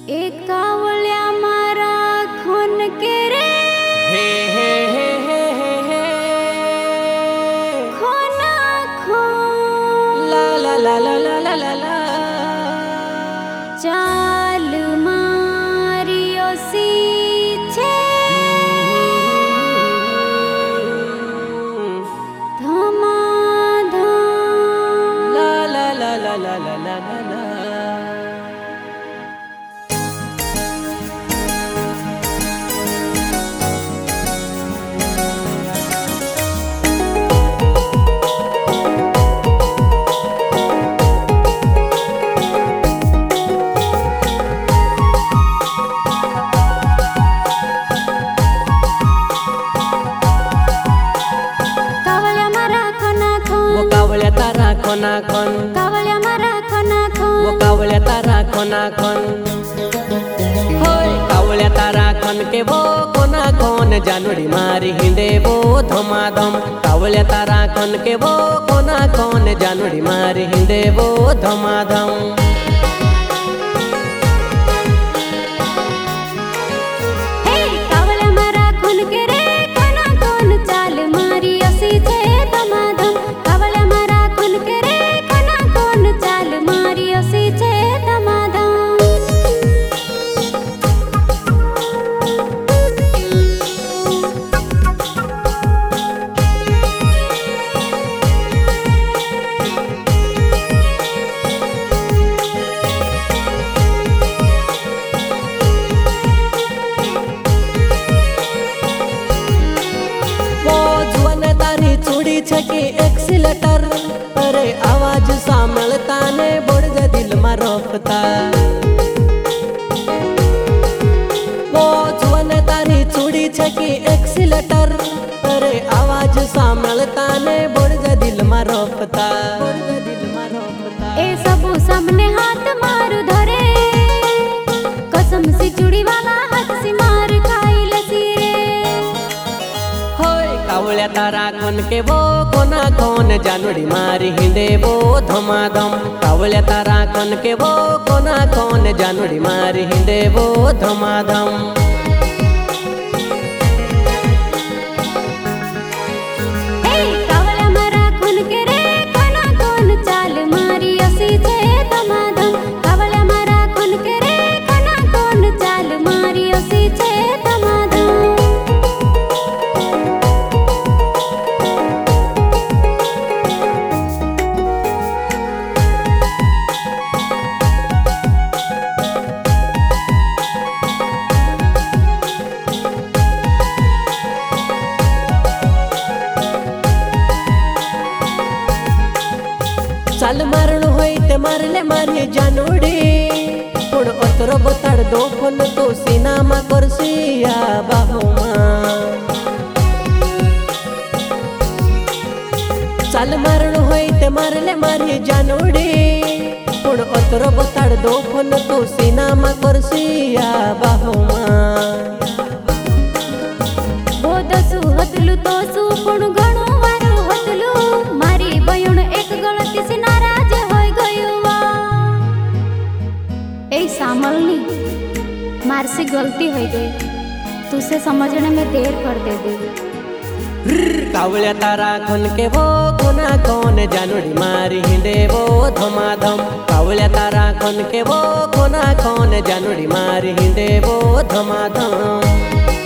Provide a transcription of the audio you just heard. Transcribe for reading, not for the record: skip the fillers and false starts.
एक कावल्या मारा खून के रे हे हे हे हे हे हे खून खून ला ला ला ला ला ला ला ला चाल मारियो सी छे धमाधम ला ला ला ला ला ला ला ला ला कावळ्या तारा कोना कोन कावल्या मारा खोना खोन वो कावळ्या तारा कोना कोन होय कावळ्या तारा कोन के वो कोना कोन जानवड़ी मारी हिंदे वो धमाधम कावळ्या तारा कोन के वो कोना कोन जानवड़ी मारी हिंदे वो धमाधम हे कावल्या मारा खून के रे खोना खोन चाल मारी असी छे धमाधम कावल्या मारा खून के रे खोना खोन चाल मारी असी छे धमाधम चूड़ी छके एक्सीलेटर अरे आवाज सामलता ने बढ़ जा दिल में रोकता वो जुआन तारी चूड़ी छके एक्सीलेटर अरे आवाज सामलता ने बढ़ जा दिल में रोकता ए सबू सामने हाथ मारू धरे कसम सी चूड़ी वाला हाथ सी मार खाई लसी रे कावळ्या तारा कोन के वो कोना कोन जानवड़ी मारी हिंदे वो धमाधम कावळ्या तारा कोन के वो कोना कोन जानवड़ी मारी हिंदे वो धमाधम हे कावल्या मारा खून के रे खोना खोन चाल मारी असी छे धमाधम कावल्या मारा खून के रे खोना खोन चाल मारी असी छे धमाधम चाल मारण होय ते मारले मारी जानवड़ी पण अतरो बताड़ दो फोन तो सीना मा करसिया बाहुमा चाल मारण होय ते मारले मारी जानवड़ी पण अतरो बताड़ दो फोन तो सीना मा करसिया बाहुमा बोदसु हतलु तो सु पण घणो वारो हतलु मारी बयुण एक गलती से नाराज होई गयो ए सामलनी मार से गलती हो गई तुसे समझने में देर कर दे दी कावळ्या तारा कोन के वो कोना कोन जानवड़ी मारी हिंदे वो धमाधम कावळ्या तारा कोन के वो कोना कोन जानवड़ी मारी हिंदे वो धमाधम